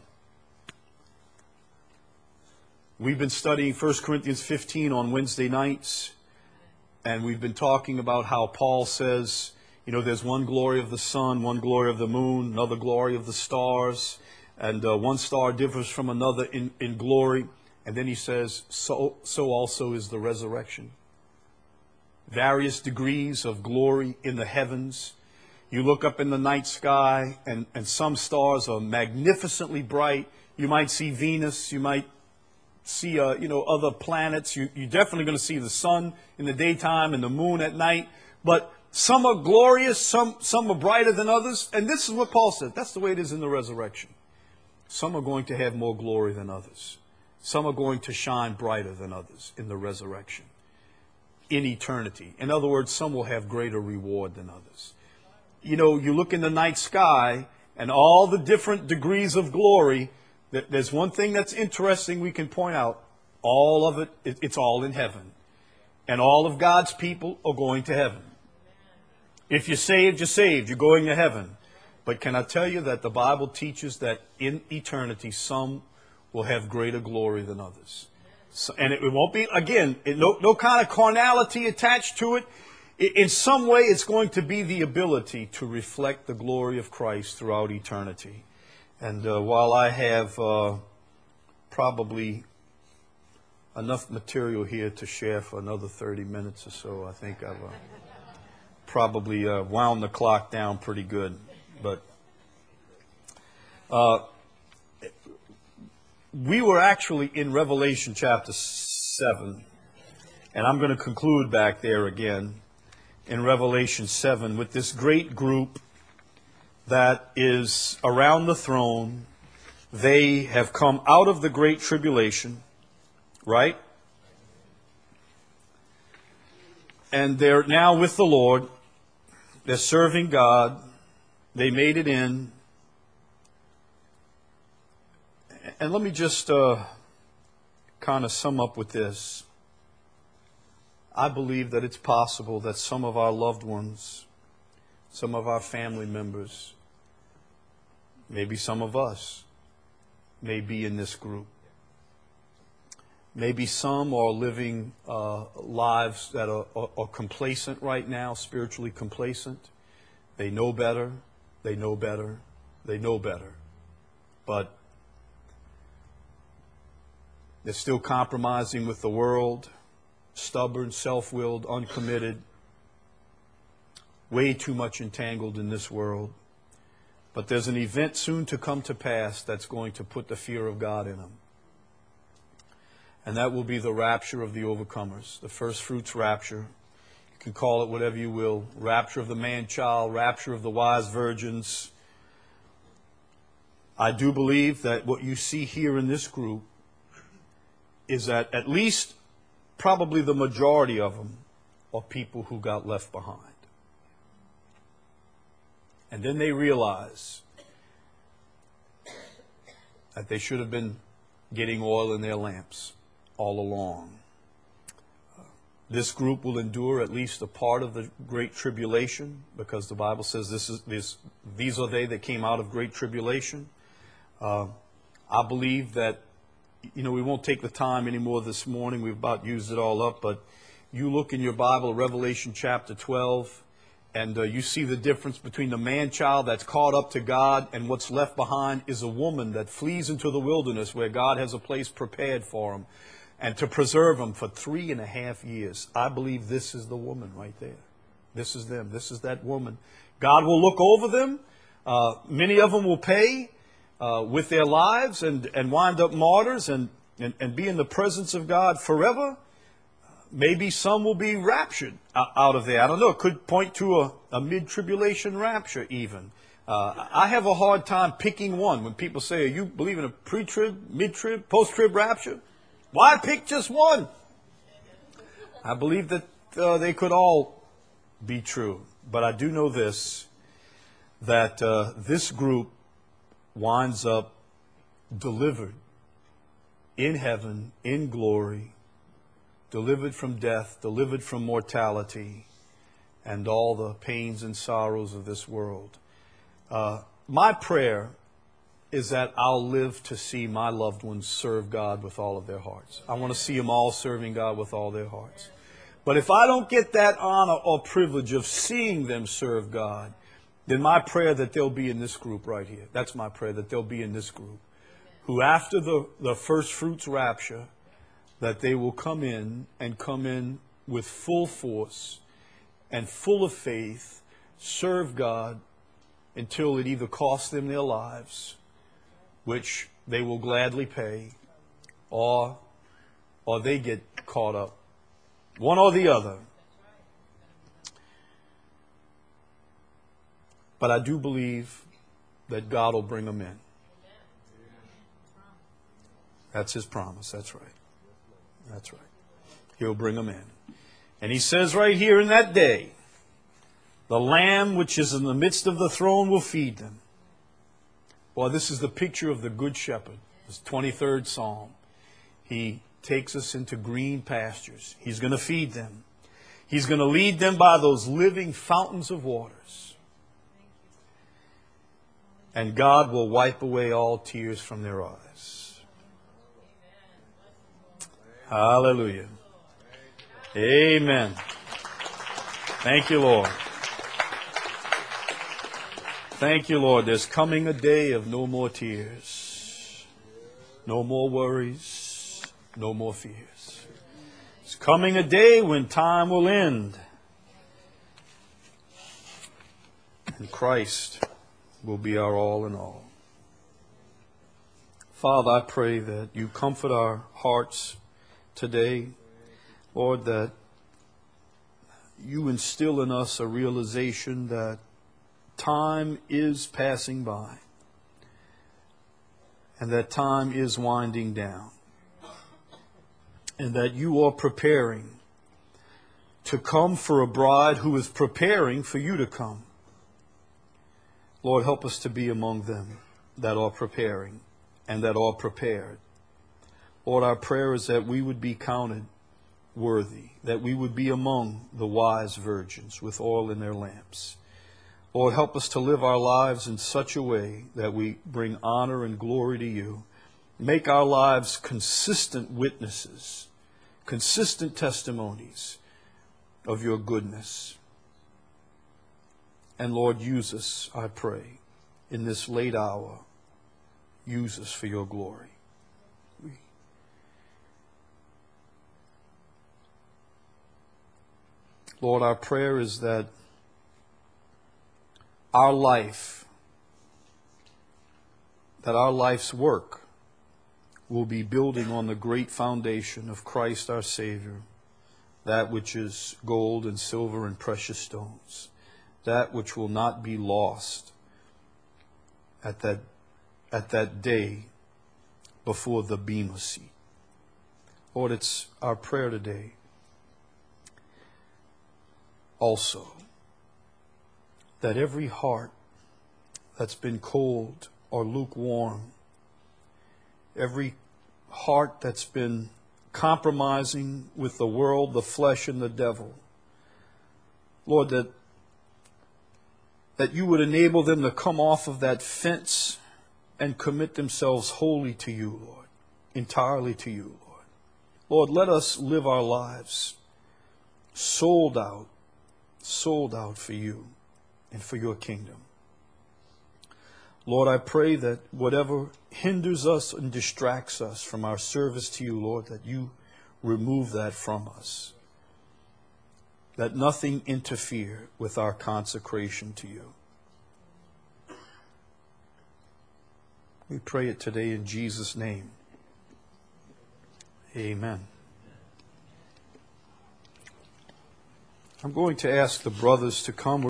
we've been studying First Corinthians fifteen on Wednesday nights, and we've been talking about how Paul says, you know, there's one glory of the sun, one glory of the moon, another glory of the stars, and uh, one star differs from another in, in glory. And then he says, so, so also is the resurrection. Various degrees of glory in the heavens. You look up in the night sky, and, and some stars are magnificently bright. You might see Venus. You might see, uh, you know, other planets. You, you're definitely going to see the sun in the daytime and the moon at night. But some are glorious. Some, some are brighter than others. And this is what Paul said. That's the way it is in the resurrection. Some are going to have more glory than others. Some are going to shine brighter than others in the resurrection, in eternity. In other words, some will have greater reward than others. You know, you look in the night sky and all the different degrees of glory. There's one thing that's interesting we can point out. All of it, it's all in heaven. And all of God's people are going to heaven. If you're saved, you're saved. You're going to heaven. But can I tell you that the Bible teaches that in eternity, some will have greater glory than others. So, and it, it won't be, again, it, no, no kind of carnality attached to it. I, in some way, it's going to be the ability to reflect the glory of Christ throughout eternity. And uh, while I have uh, probably enough material here to share for another thirty minutes or so, I think I've uh, probably uh, wound the clock down pretty good. But uh, we were actually in Revelation chapter seven, and I'm going to conclude back there again in Revelation seven with this great group that is around the throne. They have come out of the great tribulation, right? And they're now with the Lord. They're serving God. They made it in. And let me just uh, kind of sum up with this. I believe that it's possible that some of our loved ones, some of our family members, maybe some of us, may be in this group. Maybe some are living uh, lives that are, are, are complacent right now, spiritually complacent. They know better, they know better, they know better. But they're still compromising with the world, stubborn, self-willed, uncommitted, way too much entangled in this world. But there's an event soon to come to pass that's going to put the fear of God in them. And that will be the rapture of the overcomers, the first fruits rapture. You can call it whatever you will. Rapture of the man-child, rapture of the wise virgins. I do believe that what you see here in this group is that at least probably the majority of them are people who got left behind. And then they realize that they should have been getting oil in their lamps all along. Uh, this group will endure at least a part of the great tribulation, because the Bible says this is this these are they that came out of great tribulation. Uh, I believe that, you know, we won't take the time anymore this morning. We've about used it all up, but you look in your Bible, Revelation chapter twelve, and uh, you see the difference between the man-child that's caught up to God, and what's left behind is a woman that flees into the wilderness where God has a place prepared for him and to preserve them for three and a half years. I believe this is the woman right there. This is them. This is that woman. God will look over them. Uh, many of them will pay uh, with their lives and, and wind up martyrs and, and, and be in the presence of God forever. Maybe some will be raptured out of there. I don't know. It could point to a, a mid-tribulation rapture even. Uh, I have a hard time picking one. When people say, are you believe in a pre-trib, mid-trib, post-trib rapture? Why pick just one? I believe that uh, they could all be true. But I do know this, that uh, this group winds up delivered in heaven, in glory, delivered from death, delivered from mortality, and all the pains and sorrows of this world. Uh, my prayer is that I'll live to see my loved ones serve God with all of their hearts. I want to see them all serving God with all their hearts. But if I don't get that honor or privilege of seeing them serve God, then my prayer that they'll be in this group right here. That's my prayer, that they'll be in this group. Who after the, the first fruits rapture, that they will come in and come in with full force and full of faith, serve God until it either costs them their lives, which they will gladly pay, or, or they get caught up. One or the other. But I do believe that God will bring them in. That's His promise. That's right. That's right. He'll bring them in. And He says right here, in that day, the Lamb which is in the midst of the throne will feed them. Well, this is the picture of the Good Shepherd. This twenty-third Psalm. He takes us into green pastures. He's going to feed them. He's going to lead them by those living fountains of waters. And God will wipe away all tears from their eyes. Hallelujah. Amen. Thank you, Lord. Thank you, Lord. There's coming a day of no more tears, no more worries, no more fears. It's coming a day when time will end and Christ will be our all in all. Father, I pray that you comfort our hearts today, Lord, that you instill in us a realization that time is passing by and that time is winding down and that you are preparing to come for a bride who is preparing for you to come. Lord, help us to be among them that are preparing and that are prepared. Lord, our prayer is that we would be counted worthy, that we would be among the wise virgins with oil in their lamps. Lord, help us to live our lives in such a way that we bring honor and glory to you. Make our lives consistent witnesses, consistent testimonies of your goodness. And Lord, use us, I pray, in this late hour. Use us for your glory. We Lord, our prayer is that our life, that our life's work will be building on the great foundation of Christ our Savior, that which is gold and silver and precious stones, that which will not be lost at that, at that day before the Bema seat. Lord, it's our prayer today also that every heart that's been cold or lukewarm, every heart that's been compromising with the world, the flesh, and the devil, Lord, that, that you would enable them to come off of that fence and commit themselves wholly to you, Lord, entirely to you, Lord. Lord, let us live our lives sold out, sold out for you and for your kingdom. Lord, I pray that whatever hinders us and distracts us from our service to you, Lord, that you remove that from us. That nothing interfere with our consecration to you. We pray it today in Jesus' name. Amen. I'm going to ask the brothers to come.